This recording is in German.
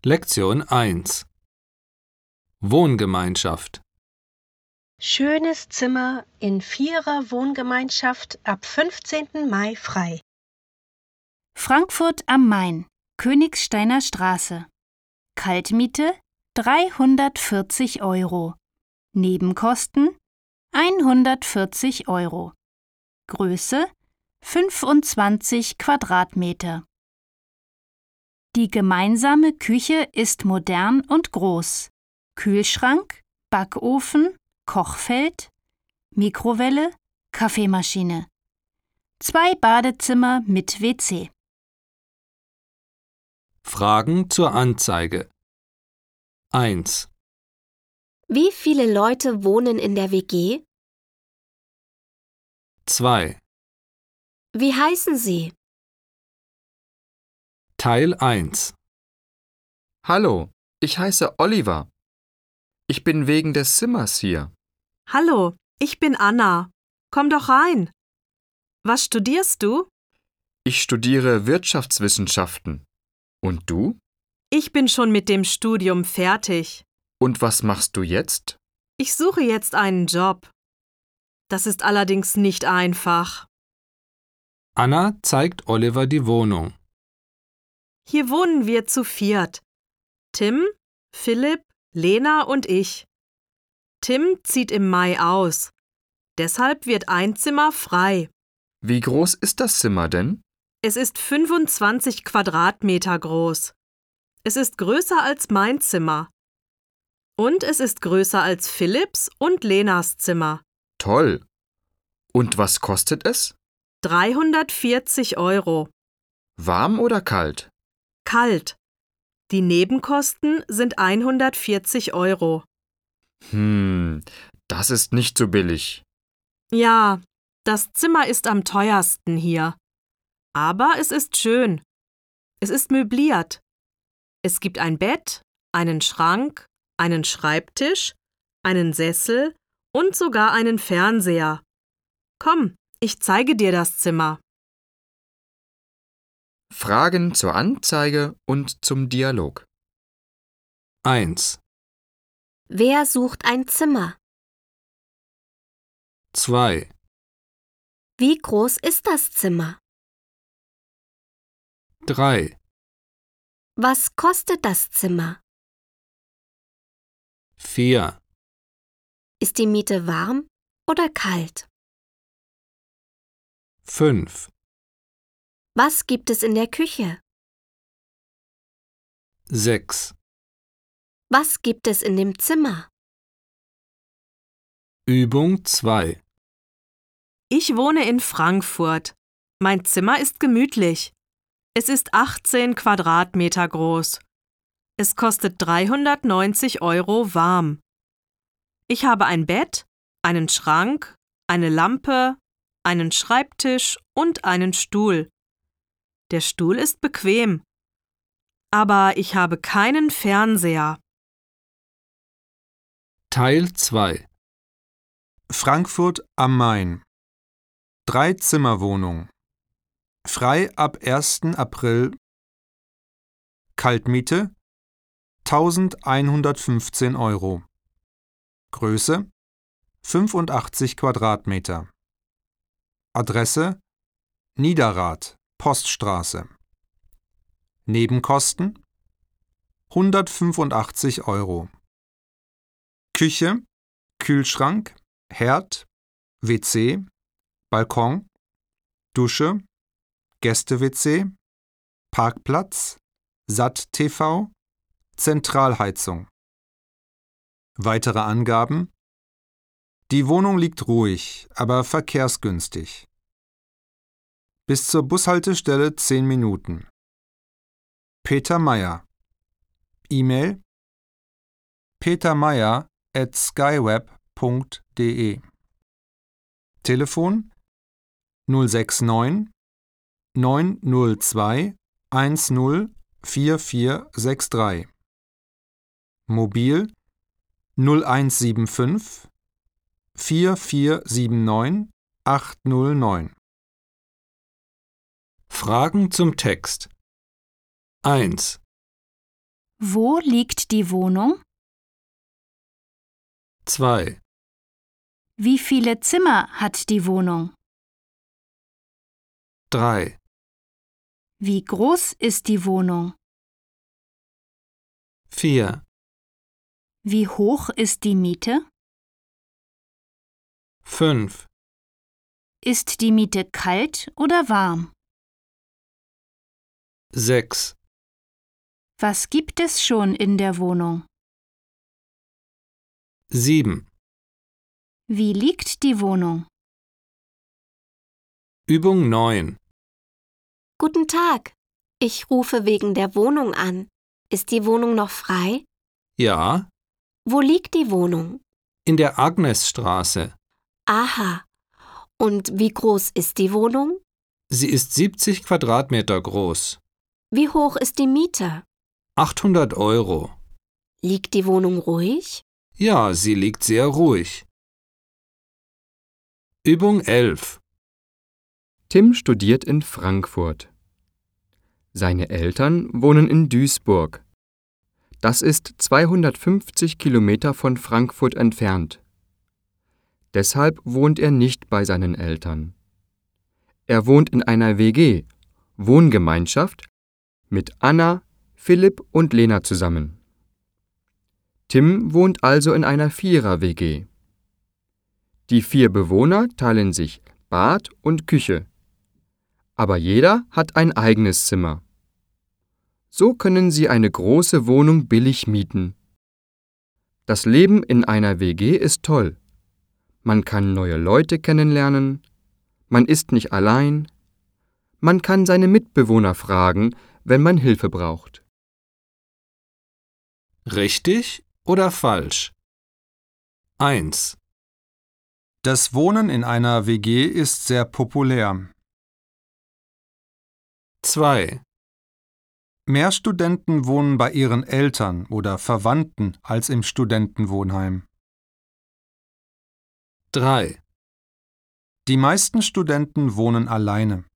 Lektion 1 Wohngemeinschaft. Schönes Zimmer in Vierer-Wohngemeinschaft ab 15. Mai frei. Frankfurt am Main, Königsteiner Straße. Kaltmiete 340 €. Nebenkosten 140 €. Größe 25 Quadratmeter. Die gemeinsame Küche ist modern und groß. Kühlschrank, Backofen, Kochfeld, Mikrowelle, Kaffeemaschine. 2 Badezimmer mit WC. Fragen zur Anzeige. 1. Wie viele Leute wohnen in der WG? 2. Wie heißen sie? Teil 1 Hallo, ich heiße Oliver. Ich bin wegen des Zimmers hier. Hallo, ich bin Anna. Komm doch rein. Was studierst du? Ich studiere Wirtschaftswissenschaften. Und du? Ich bin schon mit dem Studium fertig. Und was machst du jetzt? Ich suche jetzt einen Job. Das ist allerdings nicht einfach. Anna zeigt Oliver die Wohnung. Hier wohnen wir zu 4. Tim, Philipp, Lena und ich. Tim zieht im Mai aus. Deshalb wird ein Zimmer frei. Wie groß ist das Zimmer denn? Es ist 25 Quadratmeter groß. Es ist größer als mein Zimmer. Und es ist größer als Philipps und Lenas Zimmer. Toll. Und was kostet es? 340 €. Warm oder kalt? Kalt. Die Nebenkosten sind 140 €. Das ist nicht so billig. Ja, das Zimmer ist am teuersten hier. Aber es ist schön. Es ist möbliert. Es gibt ein Bett, einen Schrank, einen Schreibtisch, einen Sessel und sogar einen Fernseher. Komm, ich zeige dir das Zimmer. Fragen zur Anzeige und zum Dialog. 1. Wer sucht ein Zimmer? 2. Wie groß ist das Zimmer? 3. Was kostet das Zimmer? 4. Ist die Miete warm oder kalt? 5. Was gibt es in der Küche? 6. Was gibt es in dem Zimmer? Übung 2 Ich wohne in Frankfurt. Mein Zimmer ist gemütlich. Es ist 18 Quadratmeter groß. Es kostet 390 € warm. Ich habe ein Bett, einen Schrank, eine Lampe, einen Schreibtisch und einen Stuhl. Der Stuhl ist bequem. Aber ich habe keinen Fernseher. Teil 2 Frankfurt am Main. 3-Zimmer-Wohnung. Frei ab 1. April. Kaltmiete 1115 €. Größe 85 Quadratmeter. Adresse Niederrad, Poststraße. Nebenkosten 185 €. Küche, Kühlschrank, Herd, WC, Balkon, Dusche, Gäste-WC, Parkplatz, Satt-TV, Zentralheizung. Weitere Angaben: Die Wohnung liegt ruhig, aber verkehrsgünstig. Bis zur Bushaltestelle 10 Minuten. Peter Meyer. E-Mail: petermeyer@skyweb.de. Telefon 069 902 104463. Mobil 0175 4479 809. Fragen zum Text. 1. Wo liegt die Wohnung? 2, Wie viele Zimmer hat die Wohnung? 3, Wie groß ist die Wohnung? 4, Wie hoch ist die Miete? 5, Ist die Miete kalt oder warm? 6, Was gibt es schon in der Wohnung? 7. Wie liegt die Wohnung? Übung 9. Guten Tag. Ich rufe wegen der Wohnung an. Ist die Wohnung noch frei? Ja, Wo liegt die Wohnung? in der Agnesstraße. Aha. Und wie groß ist die Wohnung? Sie ist 70 Quadratmeter groß. Wie hoch ist die Miete? 800 Euro. Liegt die Wohnung ruhig? Ja, sie liegt sehr ruhig. Übung 11. Tim studiert in Frankfurt. Seine Eltern wohnen in Duisburg. Das ist 250 Kilometer von Frankfurt entfernt. Deshalb wohnt er nicht bei seinen Eltern. Er wohnt in einer WG, Wohngemeinschaft, mit Anna, Philipp und Lena zusammen. Tim wohnt also in einer Vierer-WG. Die 4 Bewohner teilen sich Bad und Küche. Aber jeder hat ein eigenes Zimmer. So können sie eine große Wohnung billig mieten. Das Leben in einer WG ist toll. Man kann neue Leute kennenlernen, man ist nicht allein, man kann seine Mitbewohner fragen, wenn man Hilfe braucht. Richtig oder falsch? 1, Das Wohnen in einer WG ist sehr populär. 2, Mehr Studenten wohnen bei ihren Eltern oder Verwandten als im Studentenwohnheim. 3, Die meisten Studenten wohnen alleine.